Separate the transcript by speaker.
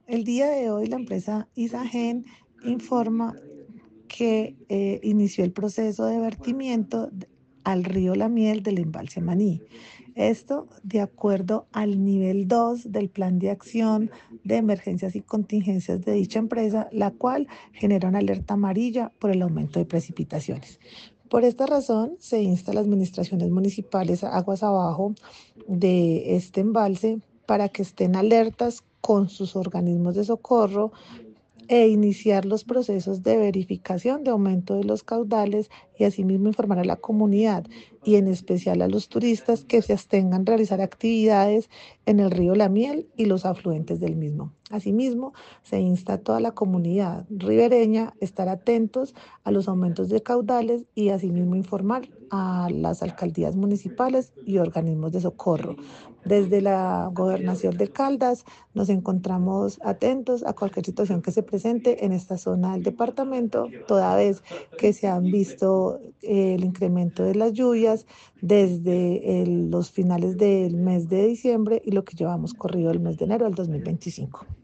Speaker 1: El día de hoy la empresa Isagen informa que inició el proceso de vertimiento al río La Miel del embalse Maní. Esto de acuerdo al nivel 2 del plan de acción de emergencias y contingencias de dicha empresa, la cual genera una alerta amarilla por el aumento de precipitaciones. Por esta razón, se insta a las administraciones municipales aguas abajo de este embalse para que estén alertas con sus organismos de socorro e iniciar los procesos de verificación de aumento de los caudales y asimismo informar a la comunidad y en especial a los turistas que se abstengan de realizar actividades en el río La Miel y los afluentes del mismo. Asimismo, se insta a toda la comunidad ribereña a estar atentos a los aumentos de caudales y asimismo informar a las alcaldías municipales y organismos de socorro. Desde la gobernación de Caldas nos encontramos atentos a cualquier situación que se presente en esta zona del departamento, toda vez que se han visto el incremento de las lluvias desde los finales del mes de diciembre y lo que llevamos corrido el mes de enero del 2025.